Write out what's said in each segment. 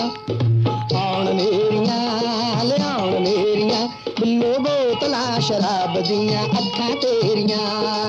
ਆਉਣ ਮੇਰੀਆਂ ਲਿਆਉਣ ਮੇਰੀਆਂ ਬਿੱਲੋ ਬੋਤਲਾਂ ਸ਼ਰਾਬ ਦੀਆਂ ਅੱਖਾਂ ਤੇਰੀਆਂ।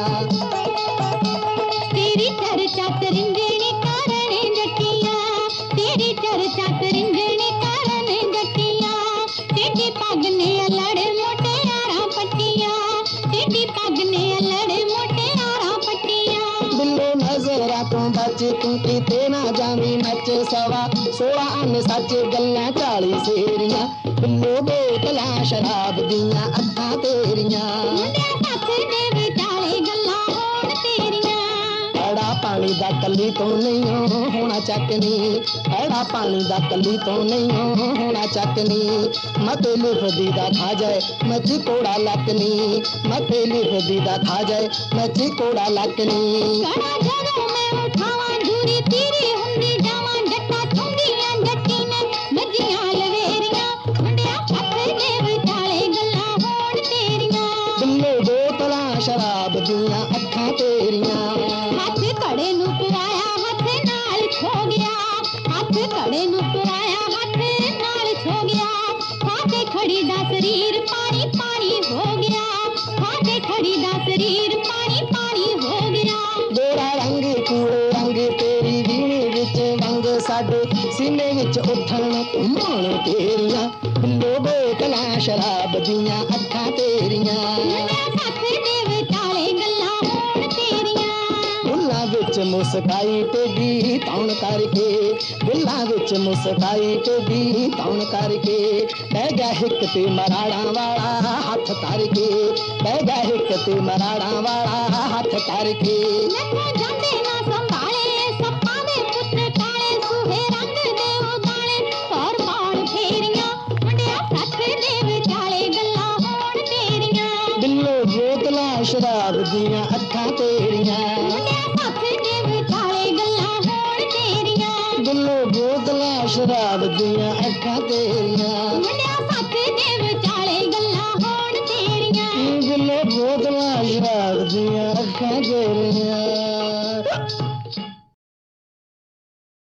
तेरी चर्चा तरिंजणी कारण जटिया, तेरी चर्चा तरिंजणी कारण जटिया। तेरी पग ने लड़ मोटे यारा पट्टिया, तेरी पग ने लड़ मोटे यारा पट्टिया। बिल्लो नजरा तू बच तू किते ना जावी नच सवा 16 अन सच गल्लां 40 सेरियां बिल्लो बोतलां शराब दियां अखां तेरियां। मुंडिया साथ दे विचाले गल्लां होण तेरियां। ਐੜਾ ਪਾਣੀ ਦਾ ਕੱਲੀ ਤੋਂ ਨਹੀਂ ਹੋਣਾ ਚੱਕਨੀ, ਐੜਾ ਪਾਣੀ ਦਾ ਕੱਲੀ ਤੋਂ ਨਹੀਂ ਹੋਣਾ ਚੱਕਨੀ। ਮਤੇ ਲਿਖਦੀ ਦਾ ਖਾ ਜਾਏ ਮੱਝੀ ਕੋੜਾ ਲੱਕਨੀ, ਮਤੇ ਲਿਖਦੀ ਦਾ ਖਾ ਜਾਏ ਮੱਝੀ ਕੋੜਾ ਲੱਕਨੀ। ਕੜਾ ਜਦੋਂ ਮੈਂ ਉਠਾਵਾਂ ਦੂਰੀ ਤੀਰੀ ਹੁੰਦੀ ਜਾਵਾਂ ਜੱਟਾ ਚੁੰਗੀਆਂ ਜੱਟੀ ਨੇ ਮੱਝੀਆਂ ਲਵੇਰੀਆਂ। ਮੁੰਡਿਆ ਹੱਥ ਦੇ ਵਿਚਾਲੇ ਗੱਲਾਂ ਹੋਣ ਤੇਰੀਆਂ। ਬਿੱਲੋ ਬੋਤਲਾਂ ਸ਼ਰਾਬ ਦੀਆਂ ਅੱਖਾਂ ਤੇਰੀਆਂ। ਹੱਥ ਘੜੇ ਨੂੰ ਪੁਰਾਇਆ ਹੱਥ ਨਾਲ ਖੋ ਗਿਆ, ਹੱਥ ਘੜੇ ਨੂੰ ਪੁਰਾਇਆ ਹੱਥ ਨਾਲ ਖੋ ਗਿਆ। ਖਾਤੇ ਖੜੀ ਦਾ ਸਰੀਰ ਪਾਣੀ ਪਾਣੀ ਹੋ ਗਿਆ, ਖਾਤੇ ਖੜੀ ਦਾ ਸਰੀਰ ਪਾਣੀ ਪਾਣੀ ਹੋ ਗਿਆ। ਗੋਰਾ ਰੰਗ ਕੂੜੇ ਰੰਗ ਤੇਰੀ ਵੀਣੇ ਵਿੱਚ ਵੰਗ ਸਾਡੇ ਸੀਨੇ ਵਿੱਚ ਉੱਠਣ ਘੁੰਮਣ ਤੇਰੀਆਂ। ਬਿੱਲੋ ਬੋਤਲਾਂ ਸ਼ਰਾਬ ਦੀਆਂ ਅੱਖਾਂ ਤੇਰੀਆਂ। ਮੁੰਡਿਆ ਸਾਥ ਦੇ ਵਿਚਾਲੇ ਗੱਲਾਂ ਹੋਣ ਤੇਰੀਆਂ। ਬੁੱਲਾਂ ਵਿੱਚ ਮੁਸਕਾਈ ਟੇਢੀ ਤੌਣ ਕਰਕੇ, ਬੁੱਲਾਂ ਵਿੱਚ ਮੁਸਕਾਈ ਟੇਢੀ ਤੌਣ ਕਰਕੇ। ਬਹਿ ਗਿਆ ਹਿੱਕ ਤੇ ਮਰਾੜਾਂ ਵਾਲਾ ਹੱਥ ਧਰ ਕੇ, ਬਹਿ ਗਿਆ ਹਿੱਕ ਤੇ ਮਰਾੜਾਂ ਵਾਲਾ ਹੱਥ ਧਰ ਕੇ। ਨੱਥੋਂ ਜਾਂਦੇ ਨਾ ਸੰਭਾਲੇ ਸੱਪਾਂ ਦੇ ਪੁੱਤ ਕਾਲੇ ਸੂਹੇ ਰੰਗ ਦੇ ਉਦਾਲੇ ਪੌਰ ਪੌਰ ਫੇਰੀਆਂ। ਮੁੰਡਿਆ ਸਾਥ ਦੇ ਵਿਚਾਲੇ ਗੱਲਾਂ ਹੋਣ ਤੇਰੀਆਂ। ਬਿੱਲੋ ਬੋਤਲਾਂ ਸ਼ਰਾਬ ਦੀਆਂ ਅੱਖਾਂ ਤੇਰੀਆਂ। ਮੁੰਡਿਆ ਸਾਥ ਦੇ ਵਿਚਾਲੇ ਗੱਲਾਂ ਹੋਣ ਤੇਰੀਆਂ। ਬਿੱਲੋ ਬੋਤਲਾਂ ਸ਼ਰਾਬ ਦੀਆਂ ਅੱਖਾਂ ਤੇਰੀਆਂ। ਮੁੰਡਿਆ ਸਾਥ ਦੇ ਵਿਚਾਲੇ ਗੱਲਾਂ ਹੋਣ ਤੇਰੀਆਂ। ਬਿੱਲੋ ਬੋਤਲਾਂ ਸ਼ਰਾਬ ਦੀਆਂ ਅੱਖਾਂ ਤੇਰੀਆਂ।